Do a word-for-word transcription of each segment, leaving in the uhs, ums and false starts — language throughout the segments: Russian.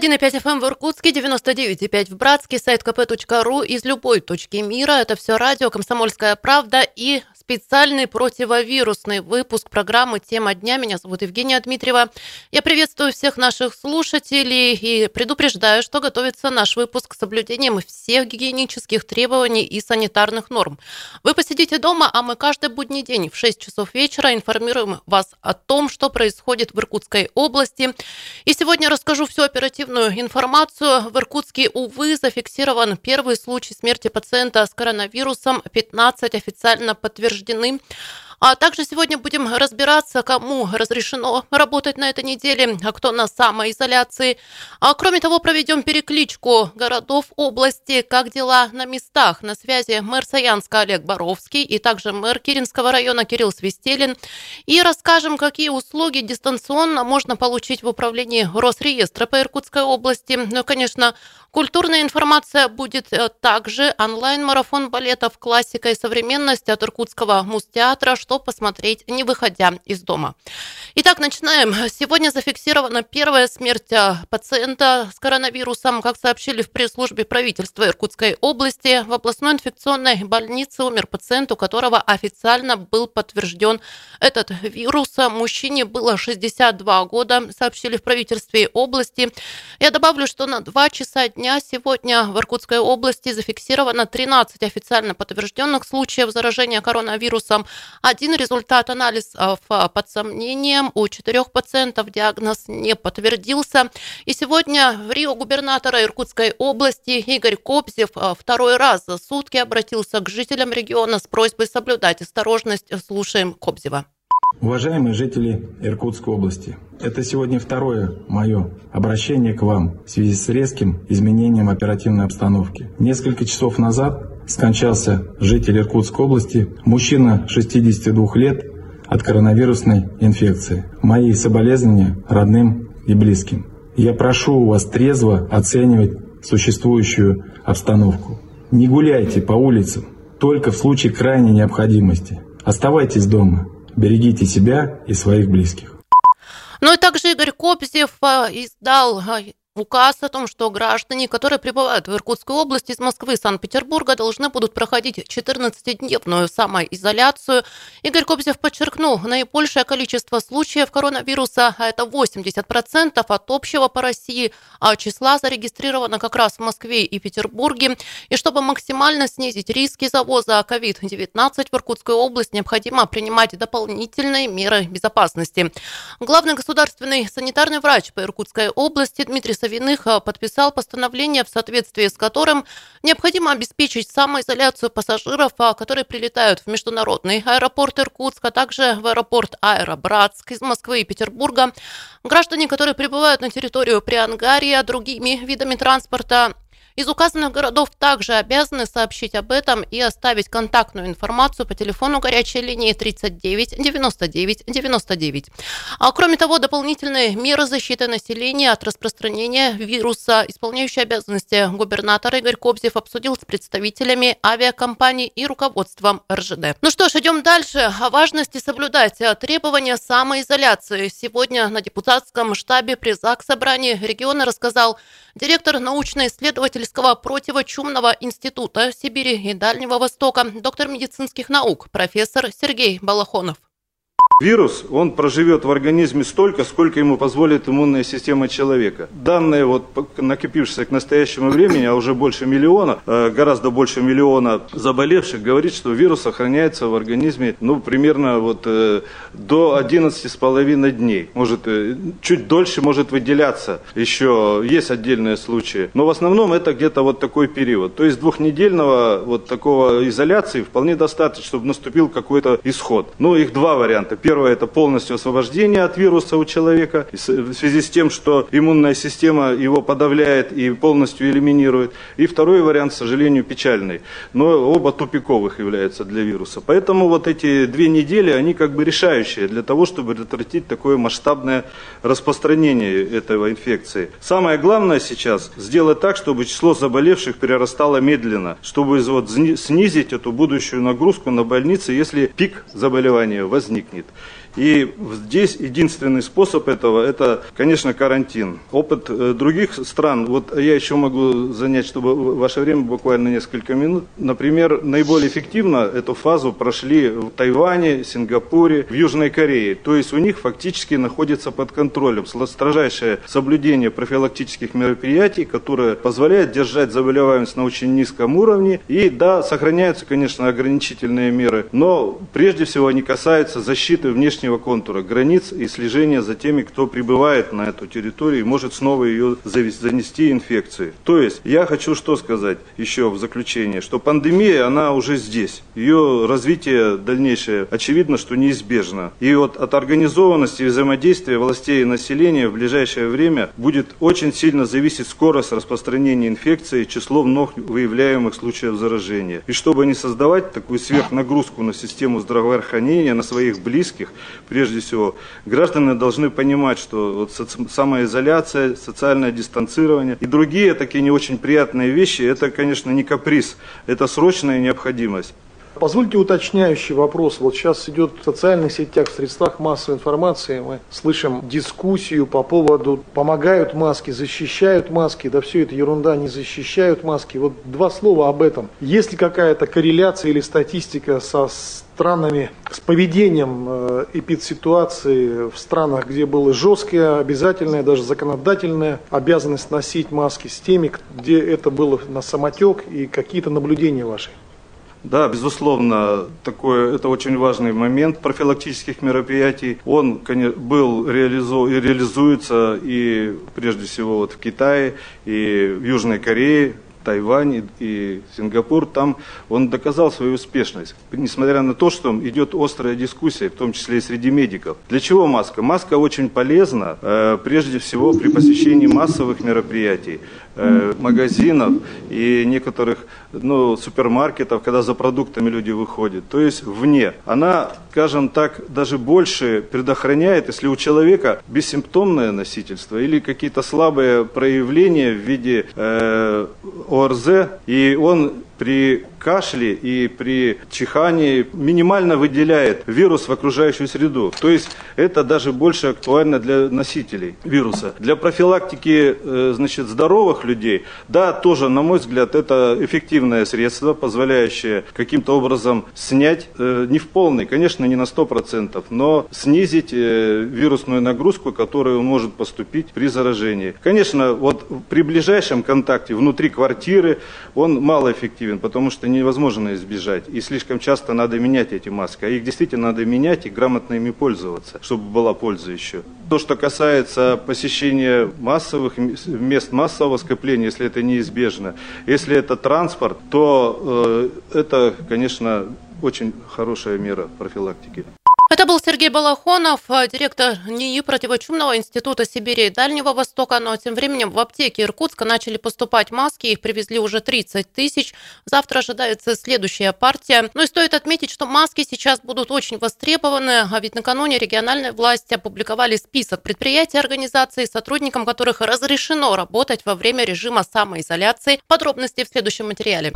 один и пять эф эм в Иркутске, девяносто девять и пять в Братске, сайт ка пэ точка ру из любой точки мира. Это все радио «Комсомольская правда» и специальный противовирусный выпуск программы «Тема дня». Меня зовут Евгения Дмитриева. Я приветствую всех наших слушателей и предупреждаю, что готовится наш выпуск с соблюдением всех гигиенических требований и санитарных норм. Вы посидите дома, а мы каждый будний день в шесть часов вечера информируем вас о том, что происходит в Иркутской области. И сегодня расскажу всю оперативную информацию. В Иркутске, увы, зафиксирован первый случай смерти пациента с коронавирусом. пятнадцать официально подтверждены. А также сегодня будем разбираться, кому разрешено работать на этой неделе, а кто на самоизоляции. А кроме того, проведем перекличку городов области, как дела на местах. На связи мэр Саянска Олег Боровский и также мэр Киринского района Кирилл Свистелин. И расскажем, какие услуги дистанционно можно получить в управлении Росреестра по Иркутской области. Ну и, конечно, культурная информация будет также. Онлайн-марафон балетов «Классика и современность» от Иркутского муз-театра, что посмотреть, не выходя из дома. Итак, начинаем. Сегодня зафиксирована первая смерть пациента с коронавирусом. Как сообщили в пресс-службе правительства Иркутской области, в областной инфекционной больнице умер пациент, у которого официально был подтвержден этот вирус. Мужчине было шестьдесят два года, сообщили в правительстве области. Я добавлю, что на два часа дня сегодня в Иркутской области зафиксировано тринадцать официально подтвержденных случаев заражения коронавирусом. Один результат анализов под сомнением. У четырех пациентов диагноз не подтвердился. И сегодня в РИО губернатора Иркутской области Игорь Кобзев второй раз за сутки обратился к жителям региона с просьбой соблюдать осторожность. Слушаем Кобзева. Уважаемые жители Иркутской области, это сегодня второе мое обращение к вам в связи с резким изменением оперативной обстановки. Несколько часов назад скончался житель Иркутской области, мужчина шестидесяти двух лет от коронавирусной инфекции. Мои соболезнования родным и близким. Я прошу вас трезво оценивать существующую обстановку. Не гуляйте по улицам, только в случае крайней необходимости. Оставайтесь дома. Берегите себя и своих близких. Ну и также Игорь Кобзев издал указ о том, что граждане, которые прибывают в Иркутскую область из Москвы и Санкт-Петербурга, должны будут проходить четырнадцатидневную самоизоляцию. Игорь Кобзев подчеркнул, наибольшее количество случаев коронавируса, а это восемьдесят процентов от общего по России, а числа зарегистрировано как раз в Москве и Петербурге. И чтобы максимально снизить риски завоза ковид девятнадцать в Иркутскую область, необходимо принимать дополнительные меры безопасности. Главный государственный санитарный врач по Иркутской области Дмитрий Савиных подписал постановление, в соответствии с которым необходимо обеспечить самоизоляцию пассажиров, которые прилетают в международный аэропорт Иркутска, а также в аэропорт Аэробратск из Москвы и Петербурга. Граждане, которые прибывают на территорию Приангарья другими видами транспорта, из указанных городов также обязаны сообщить об этом и оставить контактную информацию по телефону горячей линии тридцать девять девяносто девять девяносто девять. А кроме того, дополнительные меры защиты населения от распространения вируса исполняющий обязанности губернатора Игорь Кобзев обсудил с представителями авиакомпаний и руководством эр жэ дэ. Ну что ж, идем дальше. О важности соблюдать требования самоизоляции. Сегодня на депутатском штабе при Заксобрании региона рассказал директор научно-исследовательского противочумного института Сибири и Дальнего Востока, доктор медицинских наук, профессор Сергей Балахонов. Вирус, он проживет в организме столько, сколько ему позволит иммунная система человека. Данные, вот, накопившиеся к настоящему времени, а уже больше миллиона, гораздо больше миллиона заболевших, говорит, что вирус сохраняется в организме, ну, примерно вот, до одиннадцати с половиной дней. Может, чуть дольше может выделяться, еще есть отдельные случаи. Но в основном это где-то вот такой период. То есть двухнедельного вот такого изоляции вполне достаточно, чтобы наступил какой-то исход. Ну, их два варианта. Первое – это полностью освобождение от вируса у человека в связи с тем, что иммунная система его подавляет и полностью элиминирует. И второй вариант, к сожалению, печальный, но оба тупиковых являются для вируса. Поэтому вот эти две недели, они как бы решающие для того, чтобы предотвратить такое масштабное распространение этого инфекции. Самое главное сейчас сделать так, чтобы число заболевших перерастало медленно, чтобы вот снизить эту будущую нагрузку на больницы, если пик заболевания возникнет. И здесь единственный способ этого, это, конечно, карантин. Опыт других стран, вот я еще могу занять, чтобы ваше время, буквально несколько минут. Например, наиболее эффективно эту фазу прошли в Тайване, Сингапуре, в Южной Корее. То есть у них фактически находится под контролем строжайшее соблюдение профилактических мероприятий, которое позволяет держать заболеваемость на очень низком уровне. И да, сохраняются, конечно, ограничительные меры, но прежде всего они касаются защиты внешнего контура, границ и слежения за теми, кто прибывает на эту территорию и может снова ее занести инфекции. То есть я хочу что сказать еще в заключение, что пандемия, она уже здесь. Ее развитие дальнейшее, очевидно, что неизбежно. И вот от организованности и взаимодействия властей и населения в ближайшее время будет очень сильно зависеть скорость распространения инфекции и число вновь выявляемых случаев заражения. И чтобы не создавать такую сверхнагрузку на систему здравоохранения, на своих близких, прежде всего, граждане должны понимать, что вот соци... самоизоляция, социальное дистанцирование и другие такие не очень приятные вещи, это, конечно, не каприз, это срочная необходимость. Позвольте уточняющий вопрос. Вот сейчас идет в социальных сетях, в средствах массовой информации, мы слышим дискуссию по поводу помогают маски, защищают маски, да все это ерунда, не защищают маски. Вот два слова об этом. Есть ли какая-то корреляция или статистика со странами, с поведением эпидситуации в странах, где была жесткая, обязательная, даже законодательная обязанность носить маски, с теми, где это было на самотек, и какие-то наблюдения ваши? Да, безусловно, такой, это очень важный момент профилактических мероприятий. Он, конечно, был реализу, и реализуется и прежде всего вот в Китае, и в Южной Корее, Тайвань и Сингапур, там он доказал свою успешность, несмотря на то, что идет острая дискуссия, в том числе и среди медиков. Для чего маска? Маска очень полезна, э, прежде всего при посещении массовых мероприятий, э, магазинов и некоторых ну, супермаркетов, когда за продуктами люди выходят, то есть вне. Она, скажем так, даже больше предохраняет, если у человека бессимптомное носительство или какие-то слабые проявления в виде э, ОРЗ, и он при кашле и при чихании минимально выделяет вирус в окружающую среду. То есть это даже больше актуально для носителей вируса. Для профилактики э, значит, здоровых людей, да, тоже, на мой взгляд, это эффективное средство, позволяющее каким-то образом снять, э, не в полный, конечно, не на сто процентов, но снизить э, вирусную нагрузку, которую может поступить при заражении. Конечно, вот при ближайшем контакте внутри квартиры он малоэффективен, потому что невозможно избежать. И слишком часто надо менять эти маски. А их действительно надо менять и грамотно ими пользоваться, чтобы была польза еще. То, что касается посещения массовых мест массового скопления, если это неизбежно, если это транспорт, то э, это, конечно, очень хорошая мера профилактики. Это был Сергей Балахонов, директор НИИ противочумного института Сибири и Дальнего Востока. Но тем временем в аптеке Иркутска начали поступать маски. Их привезли уже тридцать тысяч. Завтра ожидается следующая партия. Ну и стоит отметить, что маски сейчас будут очень востребованы. А ведь накануне региональные власти опубликовали список предприятий и организаций, сотрудникам которых разрешено работать во время режима самоизоляции. Подробности в следующем материале.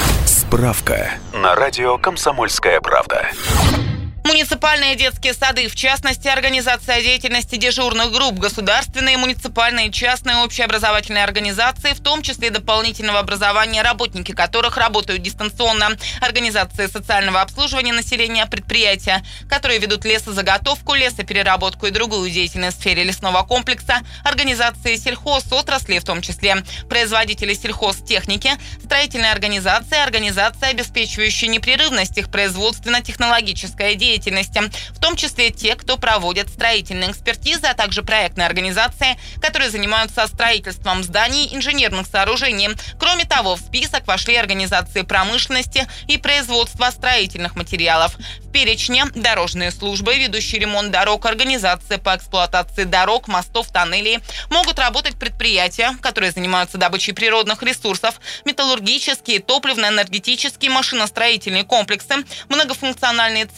Справка на радио «Комсомольская правда». Муниципальные детские сады, в частности, организация деятельности дежурных групп, государственные, муниципальные, частные общеобразовательные организации, в том числе дополнительного образования, работники которых работают дистанционно, организации социального обслуживания населения, предприятия, которые ведут лесозаготовку, лесопереработку и другую деятельность в сфере лесного комплекса, организации сельхозотрасли, в том числе производители сельхозтехники, строительные организации, организации, обеспечивающие непрерывность их производственно-технологической деятельности, в том числе те, кто проводит строительные экспертизы, а также проектные организации, которые занимаются строительством зданий, инженерных сооружений. Кроме того, в список вошли организации промышленности и производства строительных материалов. В перечне дорожные службы, ведущие ремонт дорог, организации по эксплуатации дорог, мостов, тоннелей. Могут работать предприятия, которые занимаются добычей природных ресурсов, металлургические, топливно-энергетические, машиностроительные комплексы, многофункциональные центры,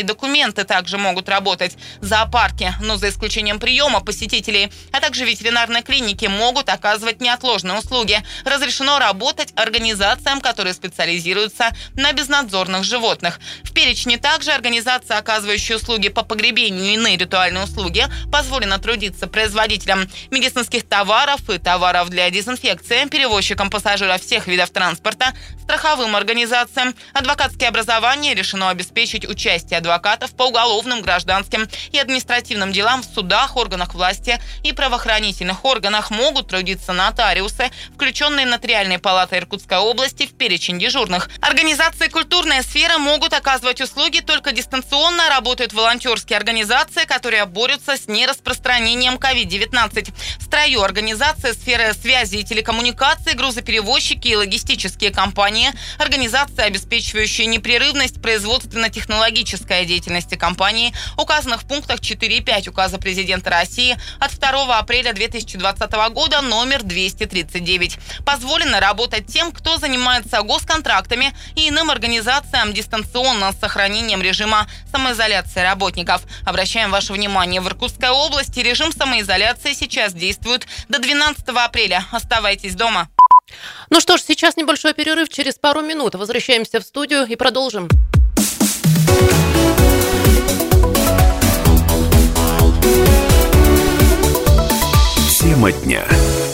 Паспортные документы также могут работать. Зоопарки, но за исключением приема посетителей, а также ветеринарные клиники могут оказывать неотложные услуги. Разрешено работать организациям, которые специализируются на безнадзорных животных. В перечне также организации, оказывающие услуги по погребению и иные ритуальные услуги, позволено трудиться производителям медицинских товаров и товаров для дезинфекции, перевозчикам пассажиров всех видов транспорта, страховым организациям. Адвокатские образования решено обеспечить участие адвокатов по уголовным, гражданским и административным делам в судах, органах власти и правоохранительных органах. Могут трудиться нотариусы, включенные нотариальной палатой Иркутской области в перечень дежурных. Организации культурной сферы могут оказывать услуги только дистанционно. Работают волонтерские организации, которые борются с нераспространением ковид девятнадцать. В строю организации сферы связи и телекоммуникаций, грузоперевозчики и логистические компании, организации, обеспечивающие непрерывность производственно-технологической деятельности компании, указанных в пунктах четыре и пять Указа президента России от второго апреля две тысячи двадцатого года номер двести тридцать девять. Позволено работать тем, кто занимается госконтрактами и иным организациям дистанционно с сохранением режима самоизоляции работников. Обращаем ваше внимание, в Иркутской области режим самоизоляции сейчас действует до двенадцатого апреля. Оставайтесь дома. Ну что ж, сейчас небольшой перерыв. Через пару минут возвращаемся в студию и продолжим. Тема дня.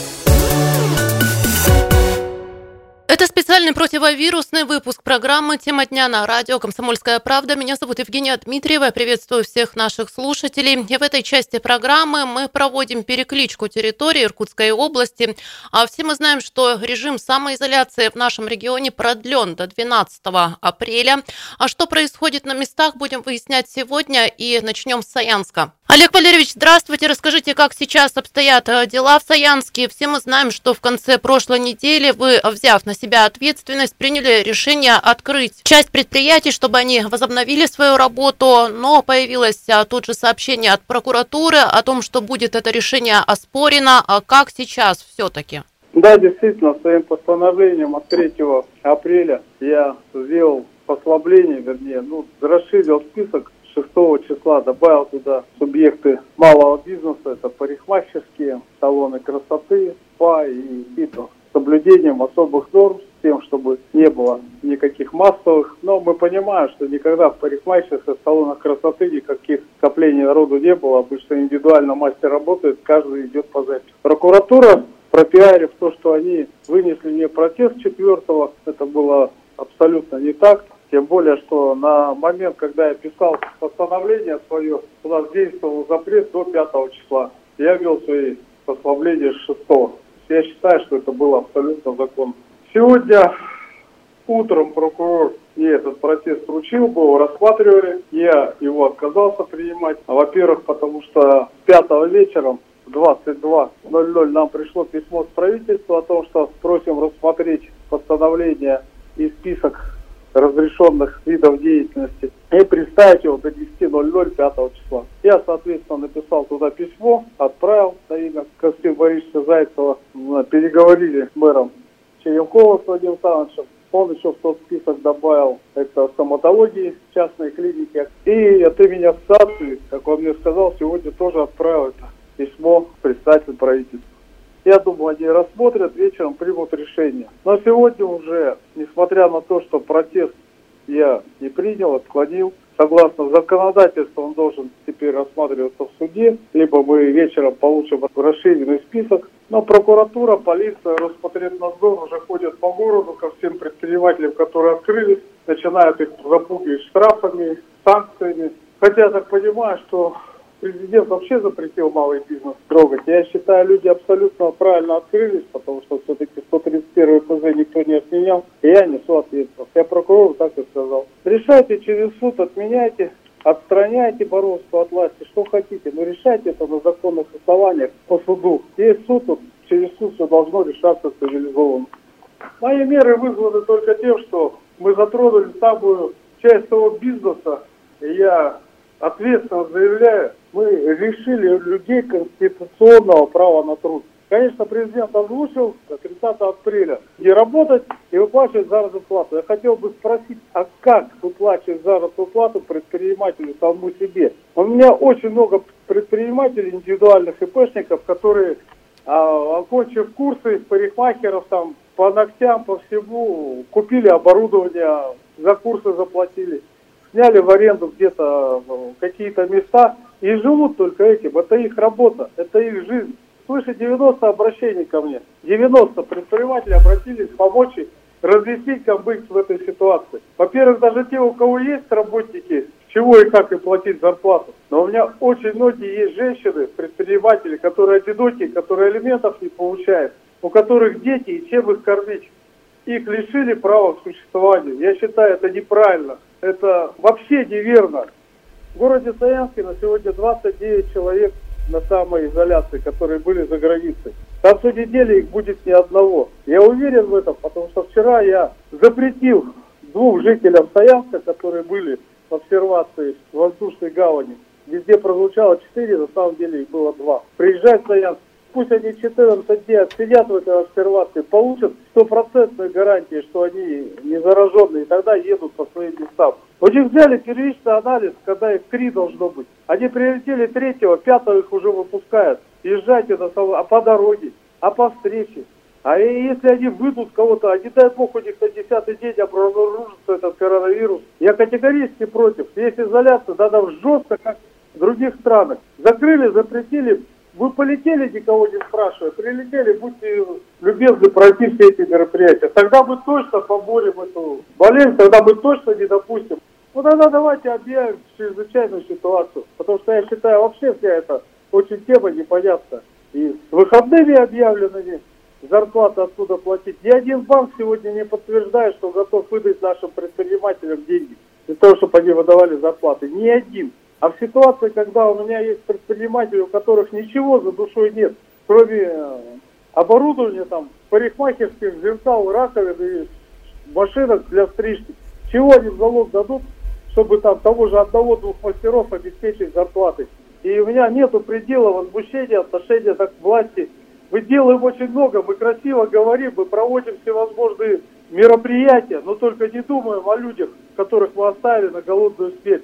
Это специальный противовирусный выпуск программы «Тема дня» на радио «Комсомольская правда». Меня зовут Евгения Дмитриева. Я приветствую всех наших слушателей. И в этой части программы мы проводим перекличку территории Иркутской области. А все мы знаем, что режим самоизоляции в нашем регионе продлен до двенадцатого апреля. А что происходит на местах, будем выяснять сегодня. И начнем с Саянска. Олег Валерьевич, здравствуйте. Расскажите, как сейчас обстоят дела в Саянске. Все мы знаем, что в конце прошлой недели вы, взяв на себя ответственность, приняли решение открыть часть предприятий, чтобы они возобновили свою работу. Но появилось тут же сообщение от прокуратуры о том, что будет это решение оспорено. А как сейчас все-таки? Да, действительно, своим постановлением от третьего апреля я сделал послабление, вернее, ну, расширил список. шестого числа добавил туда субъекты малого бизнеса, это парикмахерские, салоны красоты, спа и фитнес, с соблюдением особых норм, с тем, чтобы не было никаких массовых. Но мы понимаем, что никогда в парикмахерских салонах красоты никаких скоплений народу не было. Обычно индивидуально мастер работает, каждый идет по записи. Прокуратура, пропиарив то, что они вынесли мне протест четвертого, это было абсолютно не так. Тем более, что на момент, когда я писал постановление свое, у нас действовал запрет до пятого числа. Я ввел свои послабления с шестого. Я считаю, что это было абсолютно законно. Сегодня утром прокурор мне этот протест вручил, мы его рассматривали. Я его отказался принимать. Во-первых, потому что пятого вечером в двадцать два ноль ноль нам пришло письмо с правительства о том, что просим рассмотреть постановление и список разрешенных видов деятельности и представить его до десяти ноль ноль пятого числа. Я, соответственно, написал туда письмо, отправил на имя Константина Борисовича Зайцева. Переговорили с мэром Черемковым с Владимиром Александровичем. Он еще в тот список добавил это стоматологии, частные клиники. И от имени ассоциации, как он мне сказал, сегодня тоже отправил это письмо представитель правительства. Я думаю, они рассмотрят, вечером примут решение. Но сегодня уже, несмотря на то, что протест я не принял, отклонил, согласно законодательству он должен теперь рассматриваться в суде, либо мы вечером получим расширенный список. Но прокуратура, полиция, Роспотребнадзор уже ходят по городу ко всем предпринимателям, которые открылись, начинают их запугивать штрафами, санкциями. Хотя я так понимаю, что президент вообще запретил малый бизнес трогать. Я считаю, люди абсолютно правильно открылись, потому что все-таки сто тридцать первый ПЗ никто не отменял, и я несу ответственность. Я прокурору так и сказал. Решайте через суд, отменяйте, отстраняйте Боровского от власти, что хотите, но решайте это на законных основаниях по суду. Есть суд, тут через суд все должно решаться цивилизованно. Мои меры вызваны только тем, что мы затронули самую часть того бизнеса, и я ответственно заявляю, мы лишили людей конституционного права на труд. Конечно, президент озвучил тридцатого апреля и работать, и выплачивать заработную плату. Я хотел бы спросить, а как выплачивать заработную плату предпринимателю самому себе? У меня очень много предпринимателей, индивидуальных ИПшников, которые, а, окончив курсы парикмахеров, там, по ногтям, по всему, купили оборудование, за курсы заплатили, сняли в аренду где-то какие-то места и живут только этим. Это их работа, это их жизнь. Свыше девяноста обращений ко мне. девяносто предпринимателей обратились помочь и разъяснить, как быть в этой ситуации. Во-первых, даже те, у кого есть работники, с чего и как им платить зарплату. Но у меня очень многие есть женщины, предприниматели, которые одинокие, которые алиментов не получают, у которых дети и чем их кормить. Их лишили права к существованию. Я считаю, это неправильно. Это вообще неверно. В городе Саянске на сегодня двадцать девять человек на самоизоляции, которые были за границей. К концу недели их будет ни одного. Я уверен в этом, потому что вчера я запретил двум жителям Саянска, которые были в обсервации в воздушной гавани. Везде прозвучало четыре, на самом деле их было два. Приезжай в Саянск. Пусть они четырнадцать дней отсидят в этой обсервации, получат стопроцентную гарантию, что они не зараженные, и тогда едут по своим местам. У них взяли первичный анализ, когда их три должно быть. Они прилетели третьего, пятого их уже выпускают. Езжайте на самолет, а по дороге, а по встрече. А если они выйдут кого-то, а не дай бог у них на десятый день обнаружится этот коронавирус, я категорически против. Есть изоляция, надо жестко, как в других странах. Закрыли, запретили. Вы полетели, никого не спрашивая, прилетели, будьте любезны пройти все эти мероприятия. Тогда мы точно поборем эту болезнь, тогда мы точно не допустим. Ну тогда давайте объявим чрезвычайную ситуацию, потому что я считаю, вообще вся эта очень тема непонятна. И с выходными объявленными зарплаты оттуда платить. Ни один банк сегодня не подтверждает, что готов выдать нашим предпринимателям деньги для того, чтобы они выдавали зарплаты. Ни один. А в ситуации, когда у меня есть предприниматели, у которых ничего за душой нет, кроме оборудования, там, парикмахерских, зеркал, раковин и машинок для стрижки, чего они в залог дадут, чтобы там того же одного-двух мастеров обеспечить зарплатой. И у меня нету предела возмущения, отношения к власти. Мы делаем очень много, мы красиво говорим, мы проводим всевозможные мероприятия, но только не думаем о людях, которых мы оставили на голодную смерть.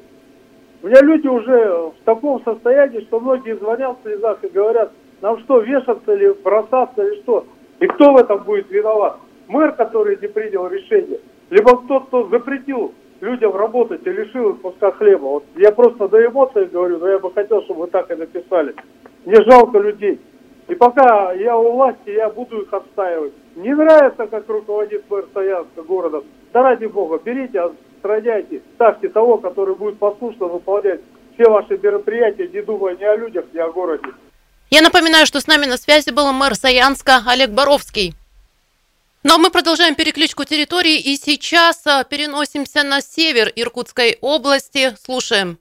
У меня люди уже в таком состоянии, что многие звонят в слезах и говорят, нам что, вешаться или бросаться или что? И кто в этом будет виноват? Мэр, который не принял решение, либо тот, кто запретил людям работать и лишил их куска хлеба. Вот я просто до эмоций говорю, но я бы хотел, чтобы вы так и написали. Мне жалко людей. И пока я у власти, я буду их отстаивать. Не нравится, как руководит мэр Саянска города. Да ради бога, берите, отстраняйте, ставьте того, который будет послушно выполнять все ваши мероприятия, не думая ни о людях, ни о городе. Я напоминаю, что с нами на связи был мэр Саянска Олег Боровский. Но мы продолжаем перекличку территорий и сейчас переносимся на север Иркутской области. Слушаем.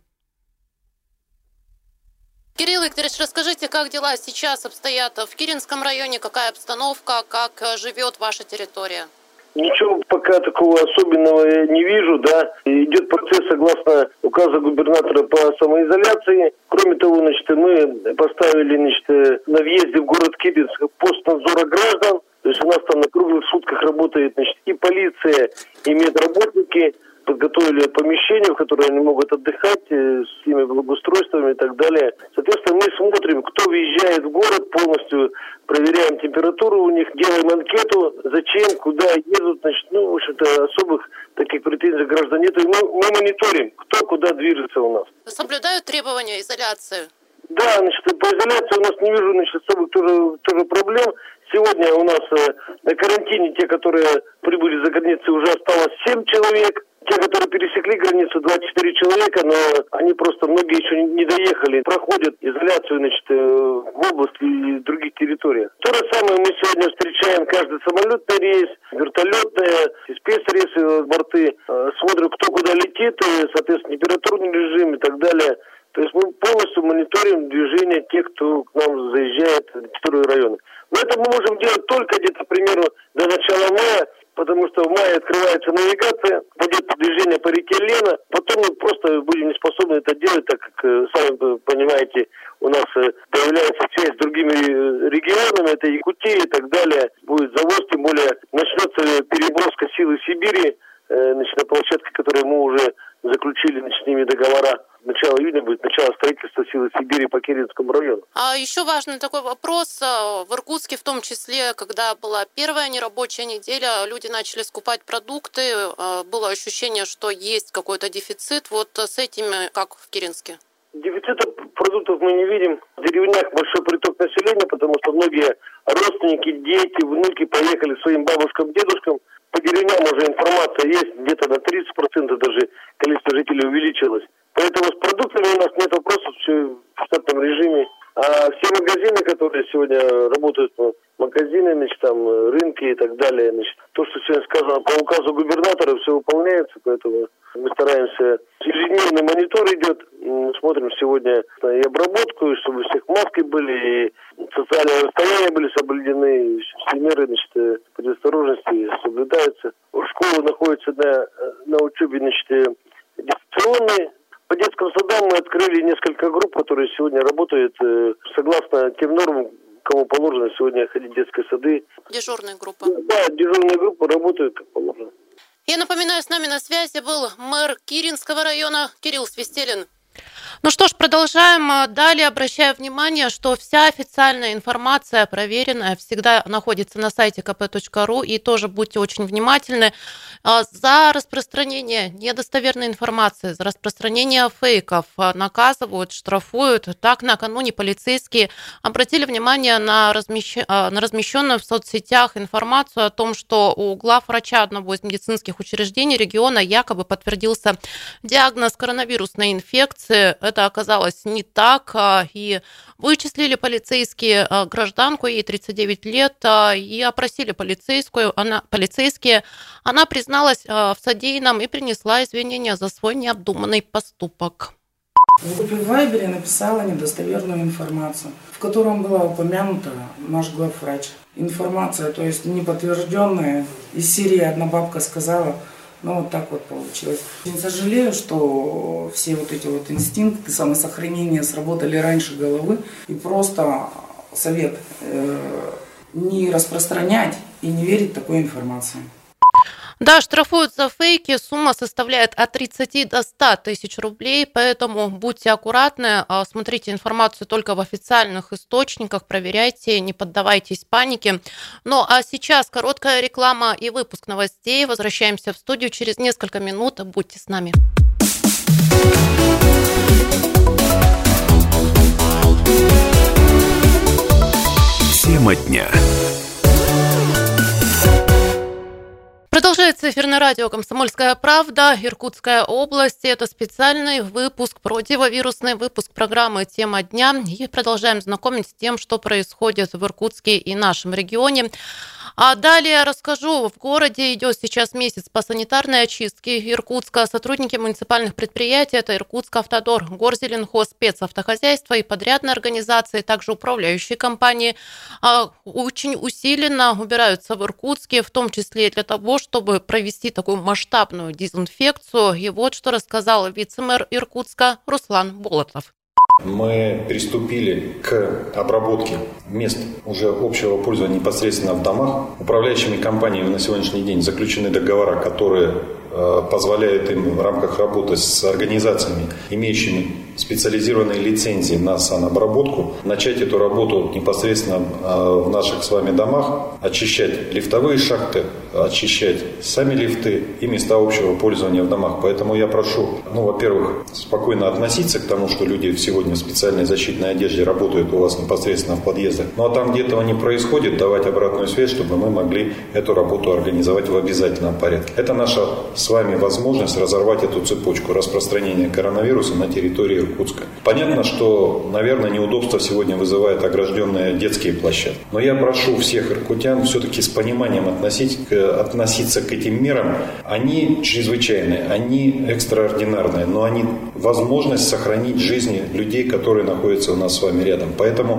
Кирилл Викторович, расскажите, как дела сейчас обстоят в Киринском районе, какая обстановка, как живет ваша территория? Ничего пока такого особенного я не вижу, да. Идет процесс согласно указа губернатора по самоизоляции. Кроме того, значит, мы поставили, значит, на въезде в город Киринск пост надзора граждан. То есть у нас там на круглых сутках работает, значит, и полиция, и медработники. Подготовили помещения, в которые они могут отдыхать, с своими благоустройствами и так далее. Соответственно, мы смотрим, кто въезжает в город, полностью проверяем температуру у них, делаем анкету, зачем, куда едут. Значит, ну, в общем-то, особых таких претензий граждан нет. И мы, мы мониторим, кто куда движется у нас. Соблюдают требования изоляции? Да, значит, по изоляции у нас не вижу, значит, особых тоже, тоже проблем. Сегодня у нас э, на карантине те, которые прибыли за границей, уже осталось семь человек. Те, которые пересекли границу, двадцать четыре человека, но они просто, многие еще не доехали, проходят изоляцию, значит, в области и других территориях. То же самое мы сегодня встречаем каждый самолетный рейс, вертолетные, спецрейсы, борты, смотрим, кто куда летит, и, соответственно, температурный режим и так далее. То есть мы полностью мониторим движение тех, кто к нам заезжает на территорию района. Но это мы можем делать только где-то, к примеру, до начала мая, потому что в мае открывается навигация, пойдет движение по реке Лена, потом мы просто будем не способны это делать, так как, сами понимаете, у нас появляется связь с другими регионами, это Якутия и так далее. Будет завоз, тем более начнется переброска силы Сибири, значит, на площадке, которую мы уже заключили, значит, с ними договора. Начало июня будет начало строительства силы Сибири по Керенскому району. А еще важный такой вопрос. В Иркутске, в том числе, когда была первая нерабочая неделя, люди начали скупать продукты. Было ощущение, что есть какой-то дефицит. Вот с этим как в Керенске? Дефицита продуктов мы не видим. В деревнях большой приток населения, потому что многие родственники, дети, внуки поехали своим бабушкам, дедушкам. По деревням уже информация есть, где-то на тридцать процентов даже количество жителей увеличилось. Поэтому с продуктами у нас нет вопросов, все в штатном режиме. А все магазины, которые сегодня работают, магазины, значит, там, рынки и так далее, значит, то, что сегодня сказано по указу губернатора, все выполняется, поэтому мы стараемся, ежедневный монитор идет, смотрим сегодня и обработку, и чтобы у всех маски были, и социальные расстояния были соблюдены, и все меры, значит, предосторожности соблюдаются. Школы находятся на, на учебе, значит, дистанционной. По детским садам мы открыли несколько групп, которые сегодня работают э, согласно тем нормам, кому положено сегодня ходить в детские сады. Дежурная группа. Да, дежурные группы работают как положено. Я напоминаю, с нами на связи был мэр Киринского района Кирилл Свистелин. Ну что ж, продолжаем. Далее обращаю внимание, что вся официальная информация, проверенная, всегда находится на сайте ка пэ точка ру, и тоже будьте очень внимательны. За распространение недостоверной информации, за распространение фейков наказывают, штрафуют. Так, накануне полицейские обратили внимание на, размещ... на размещенную в соцсетях информацию о том, что у главврача одного из медицинских учреждений региона якобы подтвердился диагноз коронавирусной инфекции. Это оказалось не так, и вычислили полицейские гражданку, ей тридцать девять лет, и опросили полицейскую, она, полицейские. Она призналась в содеянном и принесла извинения за свой необдуманный поступок. В группе в Вайбере написала недостоверную информацию, в котором была упомянута наш главврач. Информация, то есть неподтвержденная, из серии «Одна бабка сказала». Ну, вот так вот получилось. Я сожалею, что все вот эти вот инстинкты самосохранения сработали раньше головы. И просто совет э, не распространять и не верить такой информации. Да, штрафуют за фейки. Сумма составляет от тридцати до ста тысяч рублей, поэтому будьте аккуратны, смотрите информацию только в официальных источниках, проверяйте, не поддавайтесь панике. Ну а сейчас короткая реклама и выпуск новостей. Возвращаемся в студию через несколько минут. Будьте с нами. Тема дня. Продолжается эфирное радио «Комсомольская правда», Иркутская область. Это специальный выпуск, противовирусный выпуск программы «Тема дня». И продолжаем знакомить с тем, что происходит в Иркутске и нашем регионе. А далее расскажу. В городе идет сейчас месяц по санитарной очистке Иркутска. Сотрудники муниципальных предприятий, это Иркутскавтодор, Горзеленхоз, спецавтохозяйство и подрядные организации, также управляющие компании, очень усиленно убираются в Иркутске, в том числе для того, чтобы провести такую масштабную дезинфекцию. И вот что рассказал вице-мэр Иркутска Руслан Болотов. Мы приступили к обработке мест уже общего пользования непосредственно в домах. Управляющими компаниями на сегодняшний день заключены договора, которые позволяют им в рамках работы с организациями, имеющими специализированные лицензии на санобработку, начать эту работу непосредственно в наших с вами домах, очищать лифтовые шахты, очищать сами лифты и места общего пользования в домах. Поэтому я прошу, ну, во-первых, спокойно относиться к тому, что люди сегодня в специальной защитной одежде работают у вас непосредственно в подъездах. Ну а там, где этого не происходит, давать обратную связь, чтобы мы могли эту работу организовать в обязательном порядке. Это наша с вами возможность разорвать эту цепочку распространения коронавируса на территории Иркутска. Понятно, что, наверное, неудобство сегодня вызывает огражденные детские площадки. Но я прошу всех иркутян все-таки с пониманием относить, относиться к этим мерам. Они чрезвычайные, они экстраординарные, но они возможность сохранить жизни людей, которые находятся у нас с вами рядом. Поэтому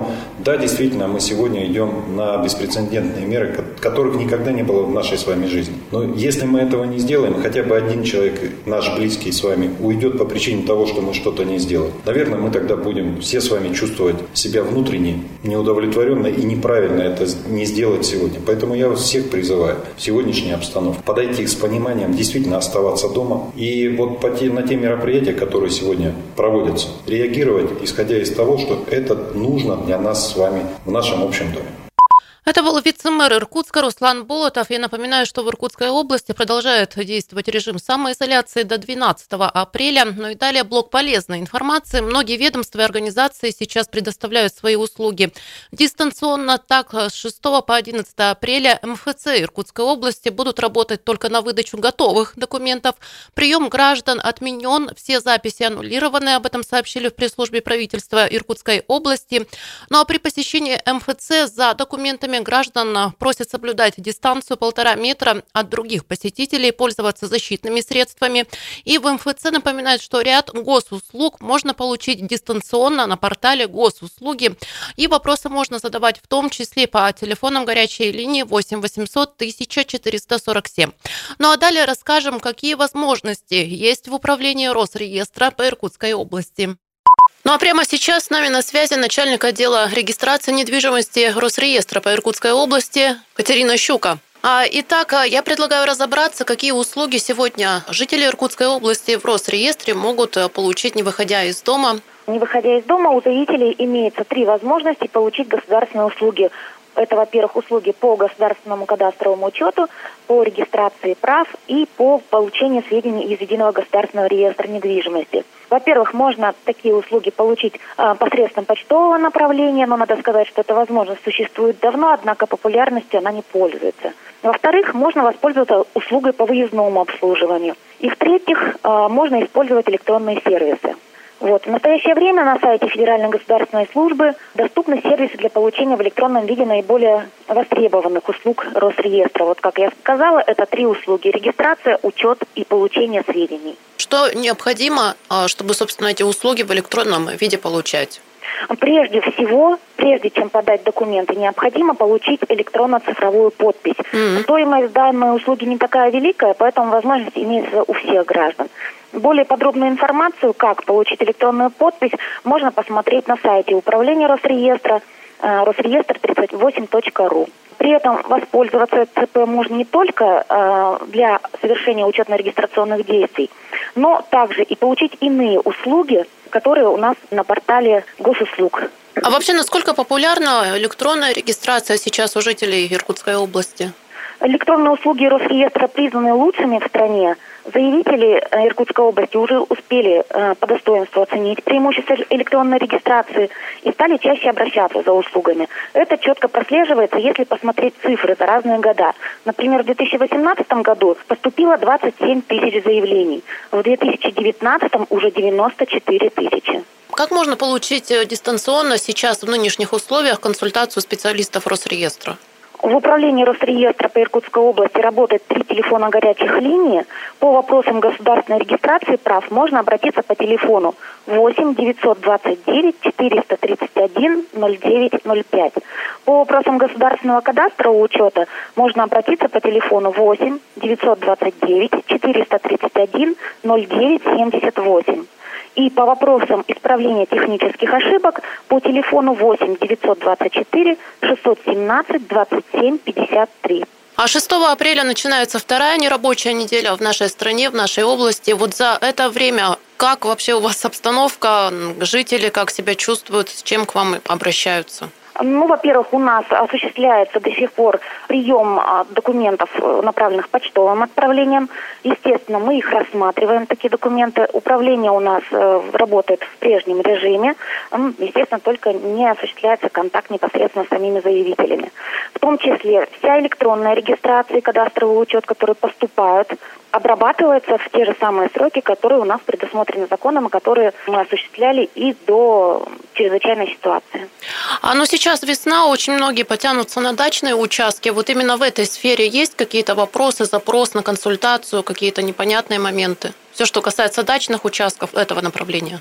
Да, действительно, мы сегодня идем на беспрецедентные меры, которых никогда не было в нашей с вами жизни. Но если мы этого не сделаем, хотя бы один человек, наш близкий с вами, уйдет по причине того, что мы что-то не сделали, наверное, мы тогда будем все с вами чувствовать себя внутренне неудовлетворенно и неправильно это не сделать сегодня. Поэтому я вас всех призываю в сегодняшней обстановке подойти с пониманием, действительно оставаться дома. И вот по те, на те мероприятия, которые сегодня проводятся, реагировать, исходя из того, что это нужно для нас с вами в нашем общем доме. Это был вице-мэр Иркутска Руслан Болотов. Я напоминаю, что в Иркутской области продолжает действовать режим самоизоляции до двенадцатого апреля. Ну и далее блок полезной информации. Многие ведомства и организации сейчас предоставляют свои услуги дистанционно. Так, с шестого по одиннадцатое апреля эм эф цэ Иркутской области будут работать только на выдачу готовых документов. Прием граждан отменен, все записи аннулированы. Об этом сообщили в пресс-службе правительства Иркутской области. Ну а при посещении эм эф цэ за документами граждан просят соблюдать дистанцию полтора метра от других посетителей, пользоваться защитными средствами. И в эм эф цэ напоминают, что ряд госуслуг можно получить дистанционно на портале госуслуги. И вопросы можно задавать в том числе по телефонам горячей линии восемь восемьсот тысяча четыреста сорок семь. Ну а далее расскажем, какие возможности есть в управлении Росреестра по Иркутской области. Ну а прямо сейчас с нами на связи начальник отдела регистрации недвижимости Росреестра по Иркутской области Катерина Щука. Итак, я предлагаю разобраться, какие услуги сегодня жители Иркутской области в Росреестре могут получить, не выходя из дома. Не выходя из дома, у заявителей имеется три возможности получить государственные услуги. Это, во-первых, услуги по государственному кадастровому учету, по регистрации прав и по получению сведений из Единого государственного реестра недвижимости. Во-первых, можно такие услуги получить э, посредством почтового направления, но надо сказать, что эта возможность существует давно, однако популярностью она не пользуется. Во-вторых, можно воспользоваться услугой по выездному обслуживанию. И в-третьих, э, можно использовать электронные сервисы. Вот. В настоящее время на сайте Федеральной государственной службы доступны сервисы для получения в электронном виде наиболее востребованных услуг Росреестра. Вот как я сказала, это три услуги: регистрация, учет и получение сведений. Что необходимо, чтобы, собственно, эти услуги в электронном виде получать? Прежде всего, прежде чем подать документы, необходимо получить электронно-цифровую подпись. Mm-hmm. Стоимость данной услуги не такая великая, поэтому возможность имеется у всех граждан. Более подробную информацию, как получить электронную подпись, можно посмотреть на сайте Управления Росреестра росреестр тридцать восемь точка ру. При этом воспользоваться ЦП можно не только э, для совершения учетно-регистрационных действий, но также и получить иные услуги, которые у нас на портале госуслуг. А вообще, насколько популярна электронная регистрация сейчас у жителей Иркутской области? Электронные услуги Росреестра признаны лучшими в стране. Заявители Иркутской области уже успели э, по достоинству оценить преимущества электронной регистрации и стали чаще обращаться за услугами. Это четко прослеживается, если посмотреть цифры за разные года. Например, в две тысячи восемнадцатом году поступило двадцать семь тысяч заявлений, в две тысячи девятнадцатом уже девяносто четыре тысячи. Как можно получить дистанционно сейчас в нынешних условиях консультацию специалистов Росреестра? В управлении Росреестра по Иркутской области работает три телефона горячих линии. По вопросам государственной регистрации прав можно обратиться по телефону восемь девятьсот двадцать девять четыреста тридцать один ноль девять ноль пять. По вопросам государственного кадастрового учета можно обратиться по телефону восемь девятьсот двадцать девять четыреста тридцать один ноль девять семьдесят восемь. И по вопросам исправления технических ошибок по телефону восемь девятьсот двадцать четыре шестьсот семнадцать двадцать семь пятьдесят три. А шестого апреля начинается вторая нерабочая неделя в нашей стране, в нашей области. Вот за это время как вообще у вас обстановка, жители как себя чувствуют, с чем к вам обращаются? Ну, во-первых, у нас осуществляется до сих пор прием документов, направленных почтовым отправлением. Естественно, мы их рассматриваем, такие документы. Управление у нас работает в прежнем режиме. Естественно, только не осуществляется контакт непосредственно с самими заявителями. В том числе вся электронная регистрация и кадастровый учет, которые поступают, обрабатывается в те же самые сроки, которые у нас предусмотрены законом, и которые мы осуществляли и до чрезвычайной ситуации. А ну сейчас весна, очень многие потянутся на дачные участки. Вот именно в этой сфере есть какие-то вопросы, запрос на консультацию, какие-то непонятные моменты? Все, что касается дачных участков этого направления.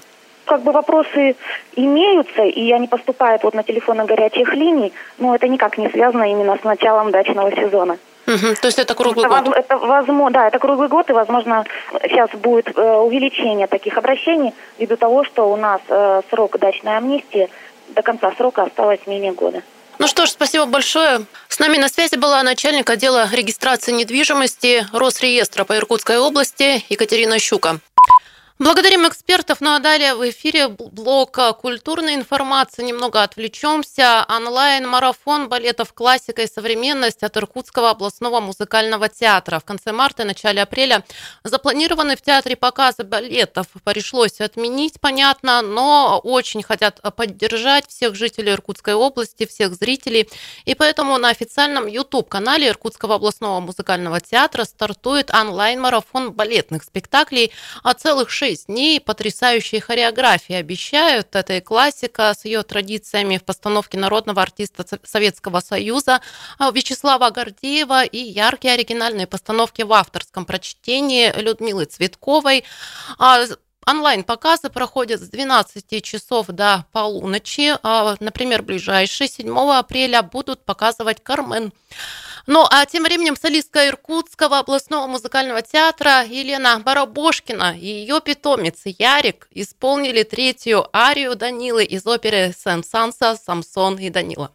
Как бы вопросы имеются, и они поступают вот на телефоны горячих линий, но это никак не связано именно с началом дачного сезона. Угу, то есть это круглый это, год? Это, возможно, да, это круглый год, и, возможно, сейчас будет э, увеличение таких обращений ввиду того, что у нас э, срок дачной амнистии до конца срока осталось менее года. Ну что ж, спасибо большое. С нами на связи была начальник отдела регистрации недвижимости Росреестра по Иркутской области Екатерина Щука. Благодарим экспертов. Ну а далее в эфире блок культурной информации. Немного отвлечемся. Онлайн-марафон балетов «Классика и современность» от Иркутского областного музыкального театра. В конце марта и начале апреля запланированные в театре показы балетов пришлось отменить, понятно, но очень хотят поддержать всех жителей Иркутской области, всех зрителей. И поэтому на официальном YouTube-канале Иркутского областного музыкального театра стартует онлайн-марафон балетных спектаклей, а целых шесть дней потрясающей хореографии обещают. Это и классика с ее традициями в постановке народного артиста Советского Союза Вячеслава Гордеева и яркие оригинальные постановки в авторском прочтении Людмилы Цветковой. Онлайн-показы проходят с двенадцати часов до полуночи. Например, ближайшие седьмого апреля будут показывать «Кармен». Ну, а тем временем солистка Иркутского областного музыкального театра Елена Барабошкина и ее питомец Ярик исполнили третью арию Данилы из оперы Сен-Санса «Самсон и Данила».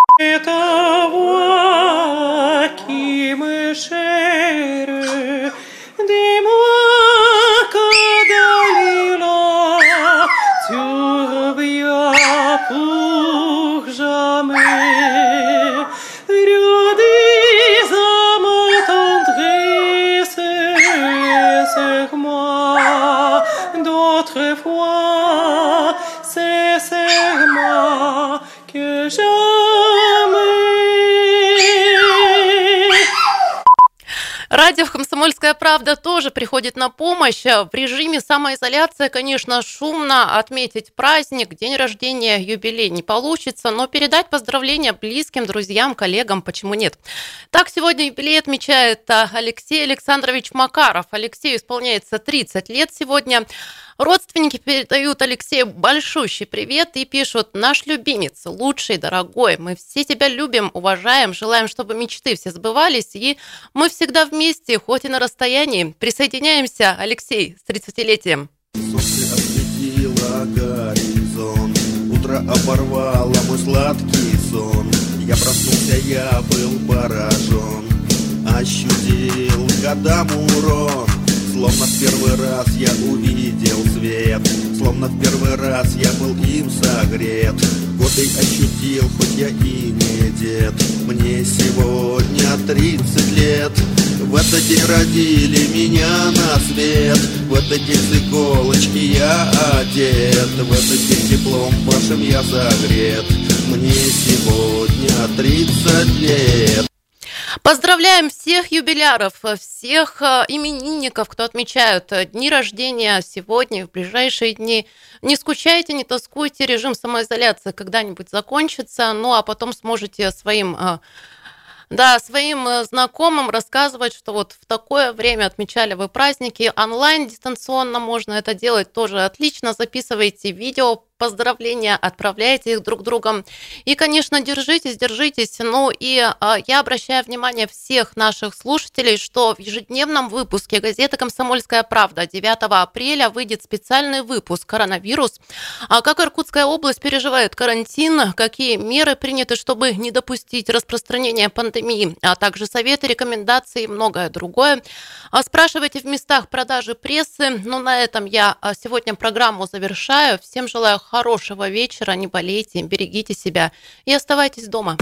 Радио «Комсомольская правда» тоже приходит на помощь. В режиме самоизоляции, конечно, шумно отметить праздник, день рождения, юбилей не получится, но передать поздравления близким, друзьям, коллегам, почему нет? Так, сегодня юбилей отмечает Алексей Александрович Макаров. Алексею исполняется тридцать лет сегодня. Родственники передают Алексею большущий привет и пишут: «Наш любимец, лучший, дорогой, мы все тебя любим, уважаем, желаем, чтобы мечты все сбывались, и мы всегда вместе, хоть и на расстоянии. Присоединяемся, Алексей, с тридцатилетием». Солнце осветило горизонт, утро оборвало мой сладкий сон. Я проснулся, я был поражен, ощутил годам урон. Словно в первый раз я увидел свет, словно в первый раз я был им согрет. Годы ощутил, хоть я и не дед, мне сегодня тридцать лет. В этот день родили меня на свет, в этот день с иголочки я одет, в этот день теплом вашим я согрет, мне сегодня тридцать лет. Поздравляем всех юбиляров, всех именинников, кто отмечают дни рождения сегодня, в ближайшие дни. Не скучайте, не тоскуйте, режим самоизоляции когда-нибудь закончится, ну а потом сможете своим, да, своим знакомым рассказывать, что вот в такое время отмечали вы праздники. Онлайн, дистанционно можно это делать тоже отлично. Записывайте видео, поздравления, отправляйте их друг другом. И, конечно, держитесь, держитесь. Ну и а, я обращаю внимание всех наших слушателей, что в ежедневном выпуске газеты «Комсомольская правда» девятого апреля выйдет специальный выпуск «Коронавирус». А как Иркутская область переживает карантин, какие меры приняты, чтобы не допустить распространения пандемии, а также советы, рекомендации и многое другое. А спрашивайте в местах продажи прессы. Ну, на этом я сегодня программу завершаю. Всем желаю хорошего вечера, не болейте, берегите себя и оставайтесь дома.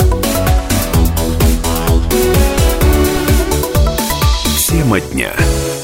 Тема дня.